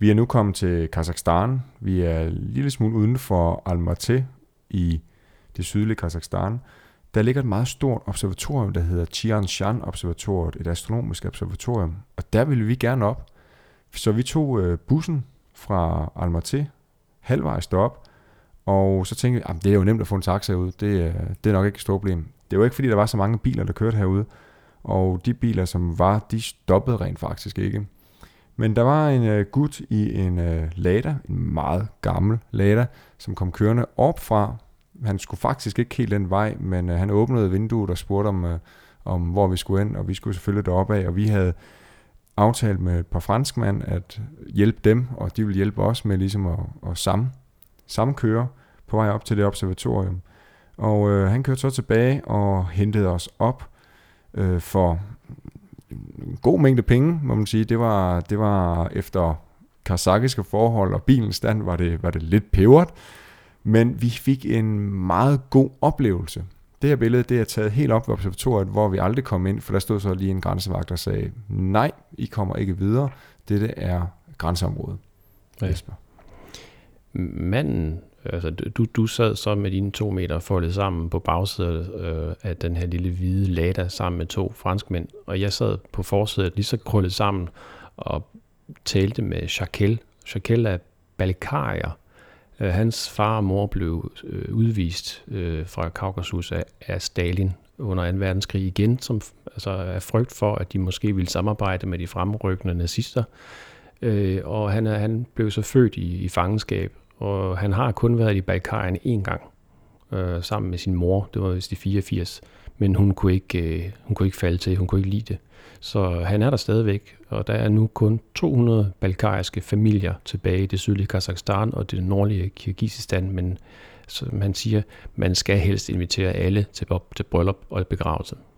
Vi er nu kommet til Kazakhstan. Vi er en lille smule uden for Almaty i det sydlige Kazakhstan. Der ligger et meget stort observatorium, der hedder Tianshan-observatoriet, et astronomisk observatorium. Og der ville vi gerne op. Så vi tog bussen fra Almaty, halvvejs derop, og så tænkte vi, det er jo nemt at få en taxa ud. Det er nok ikke et stort problem. Det var ikke fordi, der var så mange biler, der kørte herude. Og de biler, som var, de stoppede rent faktisk ikke. Men der var en gut i en Lada, en meget gammel Lada, som kom kørende op fra. Han skulle faktisk ikke helt den vej, men han åbnede vinduet og spurgte om hvor vi skulle ind, og vi skulle selvfølgelig deroppe af, og vi havde aftalt med et par franskmænd at hjælpe dem, og de ville hjælpe os med ligesom at samkøre på vej op til det observatorium. Og han kørte så tilbage og hentede os op for en god mængde penge, må man sige. Det var efter kazakiske forhold og bilens stand var det lidt peberet, men vi fik en meget god oplevelse. Det her billede, det er taget helt op ved observatoriet, hvor vi aldrig kom ind, for der stod så lige en grænsevagt, der sagde, nej, I kommer ikke videre. Dette er grænseområdet. Ja. Manden, altså du sad så med dine 2 meter foldet sammen på bagsædet af den her lille hvide Lada sammen med 2 franskmænd, og jeg sad på forsædet lige så krøllet sammen og talte med Shakel er balkarier. Hans far og mor blev udvist fra Kaukasus af Stalin under 2. verdenskrig igen, som altså af frygt for, at de måske ville samarbejde med de fremrykkende nazister. Og han blev så født i fangenskab, og han har kun været i Balkarien 1 gang sammen med sin mor. Det var vist i 84, men hun kunne ikke falde til, hun kunne ikke lide det. Så han er der stadigvæk, og der er nu kun 200 balkariske familier tilbage i det sydlige Kazakhstan og det nordlige Kirgisistan, men som han siger, man skal helst invitere alle til bryllup og begravelse.